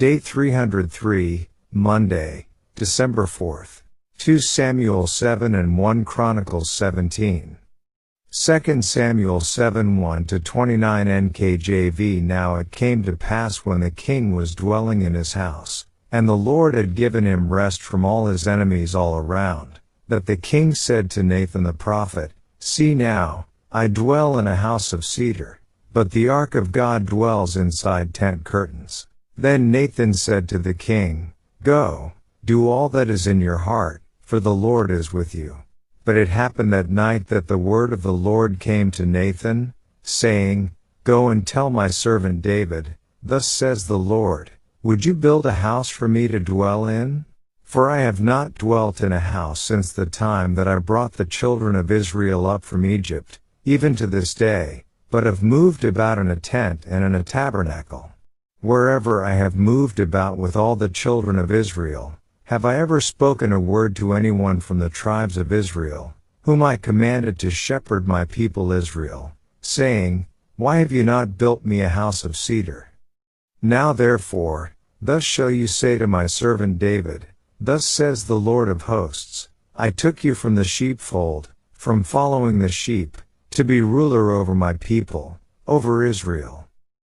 Day 303, Monday, December 4th. 2 Samuel 7 and 1 Chronicles 17. 2 Samuel 7 1-29 NKJV. Now it came to pass when the king was dwelling in his house, and the Lord had given him rest from all his enemies all around, that the king said to Nathan the prophet, See now, I dwell in a house of cedar, but the ark of God dwells inside tent curtains. Then Nathan said to the king, Go, do all that is in your heart, for the Lord is with you. But it happened that night that the word of the Lord came to Nathan, saying, Go and tell my servant David, Thus says the Lord, Would you build a house for me to dwell in? For I have not dwelt in a house since the time that I brought the children of Israel up from Egypt, even to this day, but have moved about in a tent and in a tabernacle. Wherever I have moved about with all the children of Israel, have I ever spoken a word to anyone from the tribes of Israel, whom I commanded to shepherd my people Israel, saying, Why have you not built me a house of cedar? Now therefore, thus shall you say to my servant David, Thus says the Lord of hosts, I took you from the sheepfold, from following the sheep, to be ruler over my people, over Israel.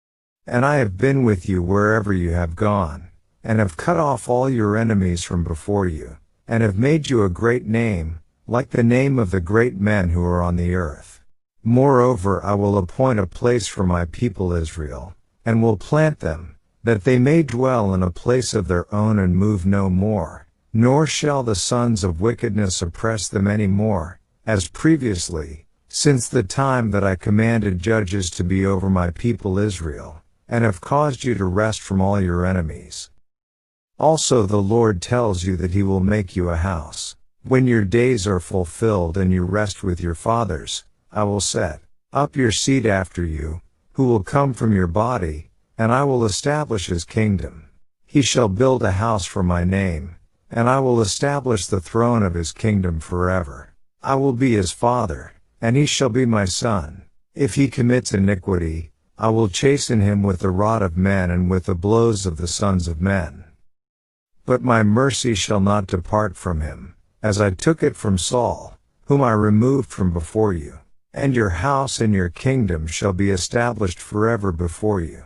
And I have been with you wherever you have gone, and have cut off all your enemies from before you, and have made you a great name, like the name of the great men who are on the earth. Moreover, I will appoint a place for my people Israel, and will plant them, that they may dwell in a place of their own and move no more, nor shall the sons of wickedness oppress them any more, as previously, since the time that I commanded judges to be over my people Israel, and have caused you to rest from all your enemies. Also the Lord tells you that he will make you a house. When your days are fulfilled and you rest with your fathers, I will set up your seed after you, who will come from your body, and I will establish his kingdom. He shall build a house for my name, and I will establish the throne of his kingdom forever. I will be his father, and he shall be my son. If he commits iniquity, I will chasten him with the rod of men and with the blows of the sons of men. But my mercy shall not depart from him, as I took it from Saul, whom I removed from before you. And your house and your kingdom shall be established forever before you.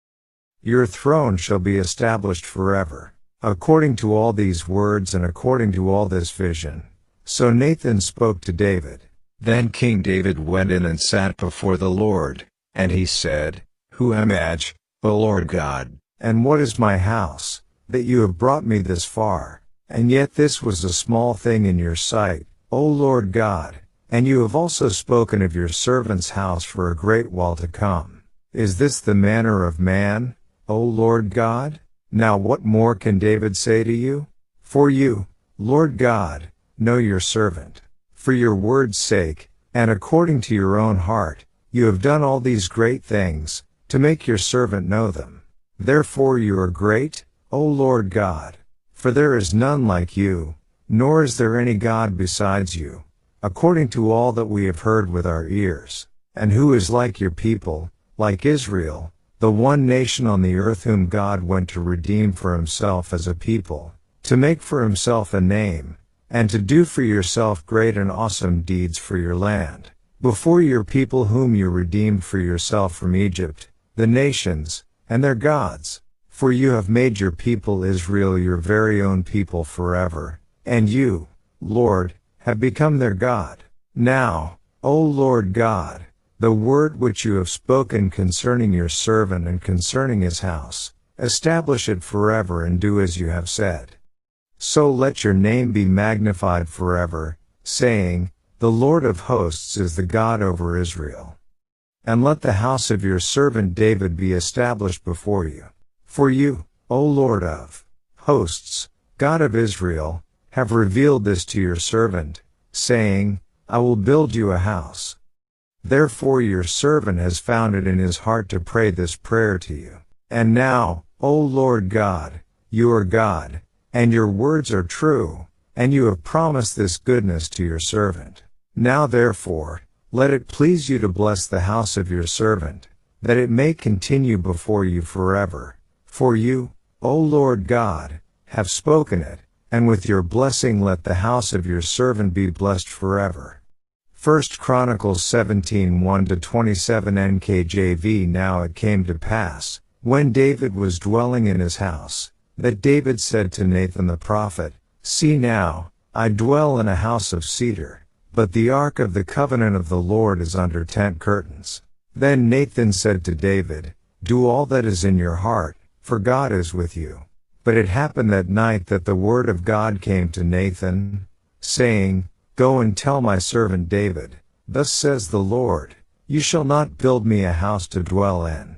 Your throne shall be established forever, according to all these words and according to all this vision. So Nathan spoke to David. Then King David went in and sat before the Lord. And he said, Who am I, O Lord God, and what is my house, that you have brought me this far? And yet this was a small thing in your sight, O Lord God, and you have also spoken of your servant's house for a great while to come. Is this the manner of man, O Lord God? Now what more can David say to you? For you, Lord God, know your servant. For your word's sake, and according to your own heart, you have done all these great things, to make your servant know them. Therefore you are great, O Lord God. For there is none like you, nor is there any God besides you, according to all that we have heard with our ears. And who is like your people, like Israel, the one nation on the earth whom God went to redeem for himself as a people, to make for himself a name, and to do for yourself great and awesome deeds for your land, before your people whom you redeemed for yourself from Egypt, the nations, and their gods. For you have made your people Israel your very own people forever, and you, Lord, have become their God. Now, O Lord God, the word which you have spoken concerning your servant and concerning his house, establish it forever and do as you have said. So let your name be magnified forever, saying, The Lord of hosts is the God over Israel. And let the house of your servant David be established before you. For you, O Lord of hosts, God of Israel, have revealed this to your servant, saying, I will build you a house. Therefore your servant has found it in his heart to pray this prayer to you. And now, O Lord God, you are God, and your words are true, and you have promised this goodness to your servant. Now therefore, let it please you to bless the house of your servant, that it may continue before you forever. For you, O Lord God, have spoken it, and with your blessing let the house of your servant be blessed forever. 1 Chronicles 17:1-27 NKJV. Now it came to pass, when David was dwelling in his house, that David said to Nathan the prophet, See now, I dwell in a house of cedar, but the ark of the covenant of the Lord is under tent curtains. Then Nathan said to David, Do all that is in your heart, for God is with you. But it happened that night that the word of God came to Nathan, saying, Go and tell my servant David, Thus says the Lord, You shall not build me a house to dwell in.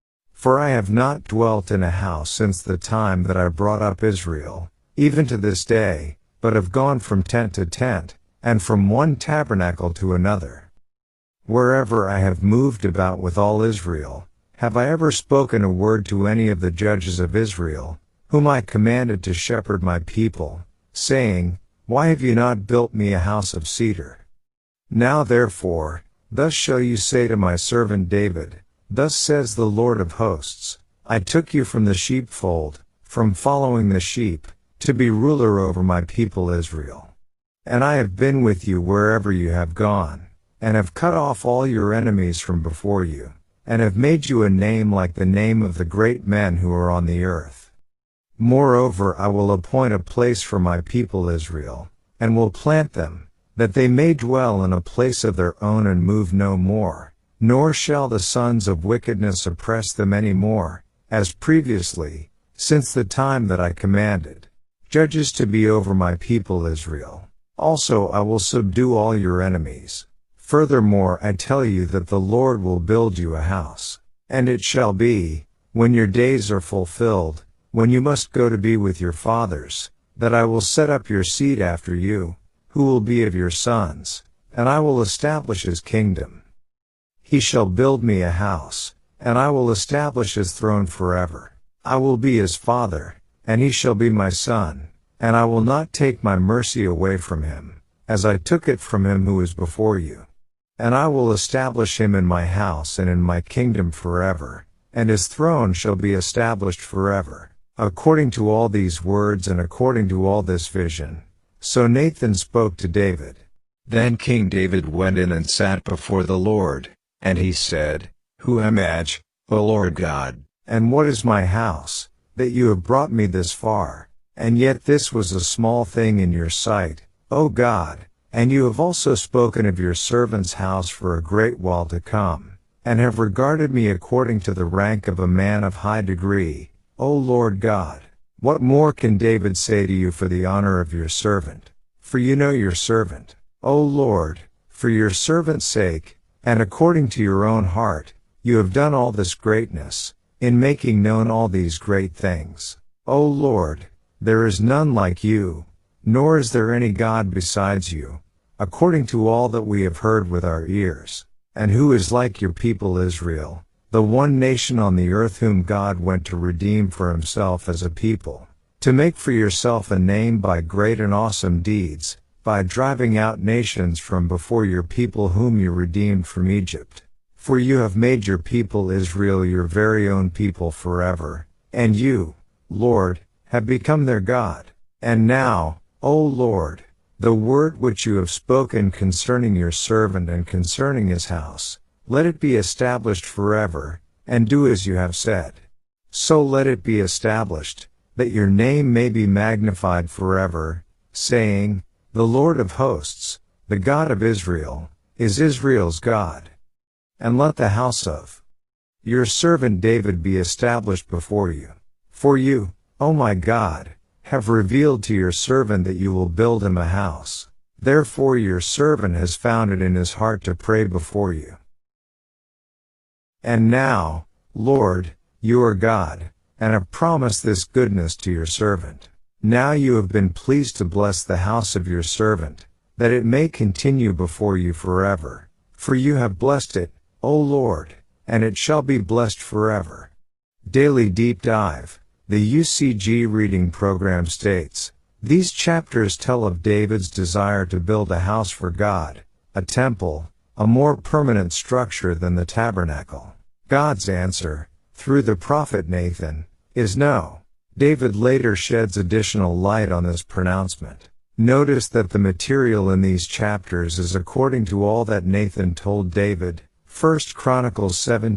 For I have not dwelt in a house since the time that I brought up Israel, even to this day, but have gone from tent to tent, and from one tabernacle to another. Wherever I have moved about with all Israel, have I ever spoken a word to any of the judges of Israel, whom I commanded to shepherd my people, saying, Why have you not built me a house of cedar? Now therefore, thus shall you say to my servant David, Thus says the Lord of hosts, I took you from the sheepfold, from following the sheep, to be ruler over my people Israel. And I have been with you wherever you have gone, and have cut off all your enemies from before you, and have made you a name like the name of the great men who are on the earth. Moreover, I will appoint a place for my people Israel, and will plant them, that they may dwell in a place of their own and move no more, nor shall the sons of wickedness oppress them any more, as previously, since the time that I commanded judges to be over my people Israel. Also I will subdue all your enemies. Furthermore, I tell you that the Lord will build you a house. And it shall be, when your days are fulfilled, when you must go to be with your fathers, that I will set up your seed after you, who will be of your sons, and I will establish his kingdom. He shall build me a house, and I will establish his throne forever. I will be his father, and he shall be my son, and I will not take my mercy away from him, as I took it from him who is before you. And I will establish him in my house and in my kingdom forever, and his throne shall be established forever. According to all these words and according to all this vision, so Nathan spoke to David. Then King David went in and sat before the Lord, and he said, Who am I, O Lord God, and what is my house, that you have brought me this far? And yet this was a small thing in your sight, O God, and you have also spoken of your servant's house for a great while to come, and have regarded me according to the rank of a man of high degree, O Lord God. What more can David say to you for the honor of your servant? For you know your servant, O Lord, for your servant's sake, and according to your own heart, you have done all this greatness, in making known all these great things. O Lord, there is none like you, nor is there any God besides you, according to all that we have heard with our ears. And who is like your people Israel, the one nation on the earth whom God went to redeem for himself as a people, to make for yourself a name by great and awesome deeds, by driving out nations from before your people whom you redeemed from Egypt. For you have made your people Israel your very own people forever, and you, Lord, have become their God. And now, O Lord, the word which you have spoken concerning your servant and concerning his house, let it be established forever, and do as you have said. So let it be established, that your name may be magnified forever, saying, The Lord of hosts, the God of Israel, is Israel's God. And let the house of your servant David be established before you. For you, O my God, have revealed to your servant that you will build him a house. Therefore your servant has found it in his heart to pray before you. And now, Lord, you are God, and have promised this goodness to your servant. Now you have been pleased to bless the house of your servant, that it may continue before you forever. For you have blessed it, O Lord, and it shall be blessed forever. Daily Deep Dive. The UCG reading program states, these chapters tell of David's desire to build a house for God, a temple, a more permanent structure than the tabernacle. God's answer, through the prophet Nathan, is no. David later sheds additional light on this pronouncement. Notice that the material in these chapters is according to all that Nathan told David, 1 Chronicles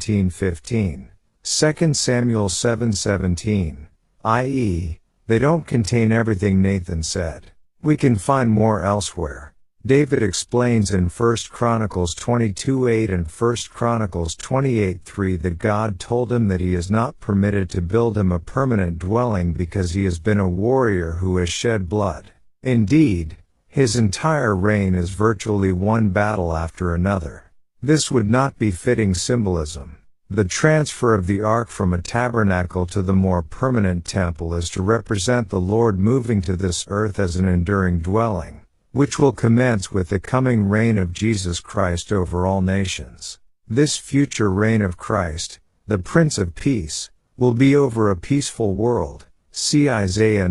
17:15, 2 Samuel 7:17, i.e., they don't contain everything Nathan said. We can find more elsewhere. David explains in 1 Chronicles 22:8 and 1 Chronicles 28:3 that God told him that he is not permitted to build him a permanent dwelling because he has been a warrior who has shed blood. Indeed, his entire reign is virtually one battle after another. This would not be fitting symbolism. The transfer of the ark from a tabernacle to the more permanent temple is to represent the Lord moving to this earth as an enduring dwelling, which will commence with the coming reign of Jesus Christ over all nations. This future reign of Christ, the Prince of Peace, will be over a peaceful world. See Isaiah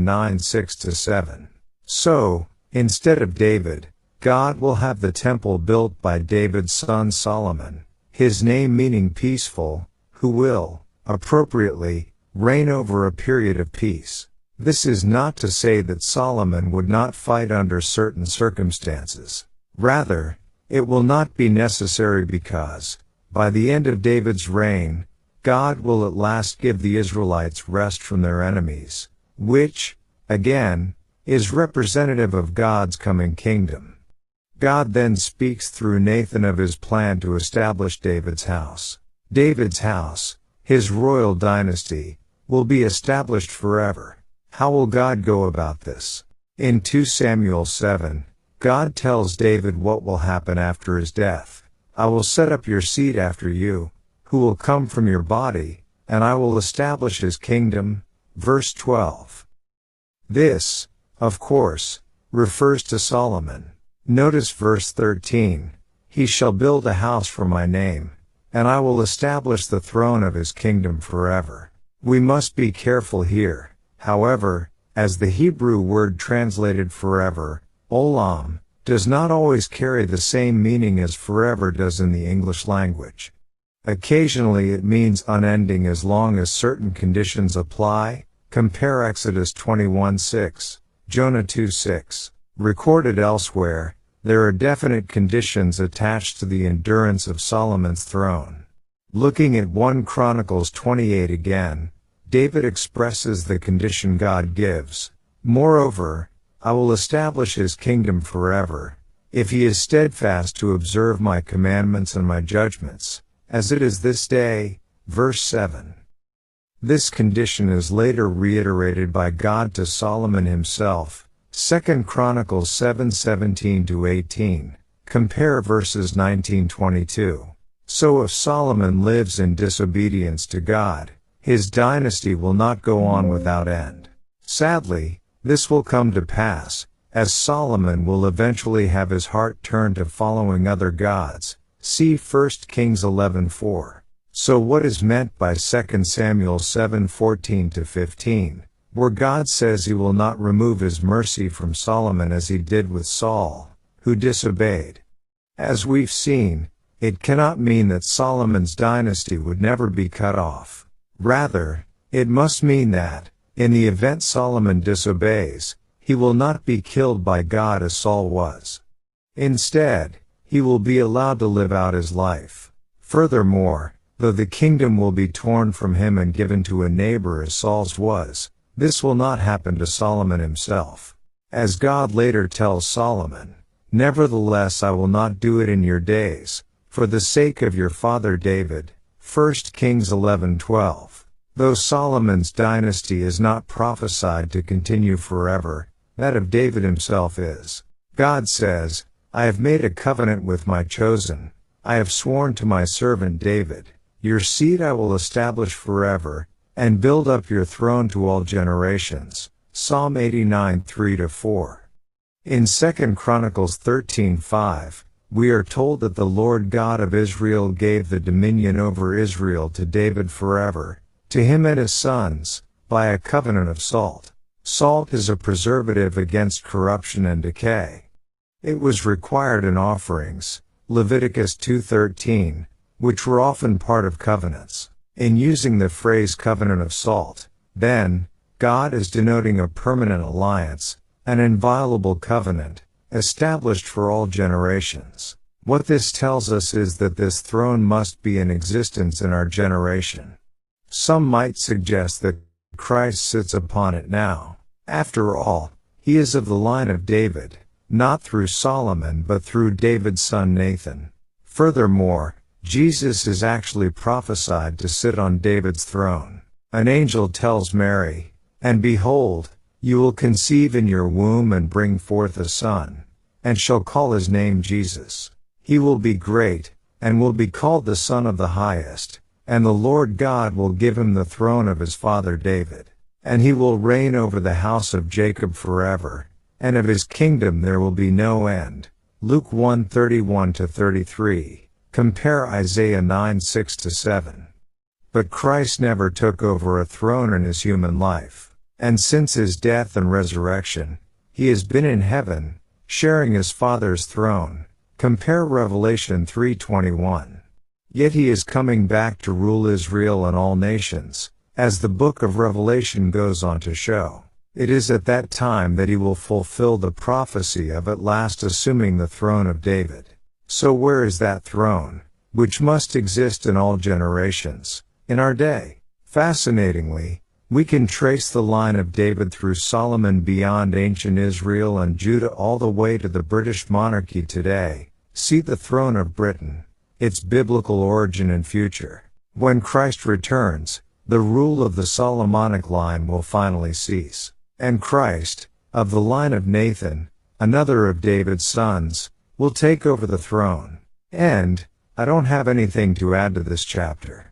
9:6-7. So, instead of David, God will have the temple built by David's son Solomon, his name meaning peaceful, who will, appropriately, reign over a period of peace. This is not to say that Solomon would not fight under certain circumstances. Rather, it will not be necessary because, by the end of David's reign, God will at last give the Israelites rest from their enemies, which, again, is representative of God's coming kingdom. God then speaks through Nathan of his plan to establish David's house. David's house, his royal dynasty, will be established forever. How will God go about this? In 2 Samuel 7, God tells David what will happen after his death. I will set up your seed after you, who will come from your body, and I will establish his kingdom. Verse 12. This, of course, refers to Solomon. Notice verse 13, he shall build a house for my name, and I will establish the throne of his kingdom forever. We must be careful here, however, as the Hebrew word translated forever, olam, does not always carry the same meaning as forever does in the English language. Occasionally it means unending as long as certain conditions apply. Compare Exodus 21:6, Jonah 2:6. Recorded elsewhere, there are definite conditions attached to the endurance of Solomon's throne. Looking at 1 Chronicles 28 again, David expresses the condition God gives. Moreover, I will establish his kingdom forever, if he is steadfast to observe my commandments and my judgments, as it is this day. Verse 7. This condition is later reiterated by God to Solomon himself. 2 Chronicles 7:17-18. Compare verses 19-22. So if Solomon lives in disobedience to God, his dynasty will not go on without end. Sadly, this will come to pass, as Solomon will eventually have his heart turned to following other gods. See 1 Kings 11:4. So what is meant by 2 Samuel 7:14-15, where God says he will not remove his mercy from Solomon as he did with Saul, who disobeyed? As we've seen, it cannot mean that Solomon's dynasty would never be cut off. Rather, it must mean that, in the event Solomon disobeys, he will not be killed by God as Saul was. Instead, he will be allowed to live out his life. Furthermore, though the kingdom will be torn from him and given to a neighbor as Saul's was, this will not happen to Solomon himself. As God later tells Solomon, nevertheless I will not do it in your days, for the sake of your father David. 1 Kings 11:12. Though Solomon's dynasty is not prophesied to continue forever, that of David himself is. God says, I have made a covenant with my chosen, I have sworn to my servant David, your seed I will establish forever, and build up your throne to all generations. Psalm 89:3-4. In 2 Chronicles 13:5, we are told that the Lord God of Israel gave the dominion over Israel to David forever, to him and his sons, by a covenant of salt. Salt is a preservative against corruption and decay. It was required in offerings, Leviticus 2:13, which were often part of covenants. In using the phrase covenant of salt, then, God is denoting a permanent alliance, an inviolable covenant, established for all generations. What this tells us is that this throne must be in existence in our generation. Some might suggest that Christ sits upon it now. After all, he is of the line of David, not through Solomon but through David's son Nathan. Furthermore, Jesus is actually prophesied to sit on David's throne. An angel tells Mary, "And behold, you will conceive in your womb and bring forth a son, and shall call his name Jesus. He will be great, and will be called the Son of the Highest, and the Lord God will give him the throne of his father David. And he will reign over the house of Jacob forever, and of his kingdom there will be no end." Luke 1:31-33. Compare Isaiah 9:6-7. But Christ never took over a throne in his human life. And since his death and resurrection, he has been in heaven, sharing his Father's throne. Compare Revelation 3:21. Yet he is coming back to rule Israel and all nations, as the book of Revelation goes on to show. It is at that time that he will fulfill the prophecy of at last assuming the throne of David. So where is that throne, which must exist in all generations, in our day? Fascinatingly, we can trace the line of David through Solomon beyond ancient Israel and Judah all the way to the British monarchy today. See the throne of Britain, its biblical origin and future. When Christ returns, the rule of the Solomonic line will finally cease. And Christ, of the line of Nathan, another of David's sons, will take over the throne. And I don't have anything to add to this chapter.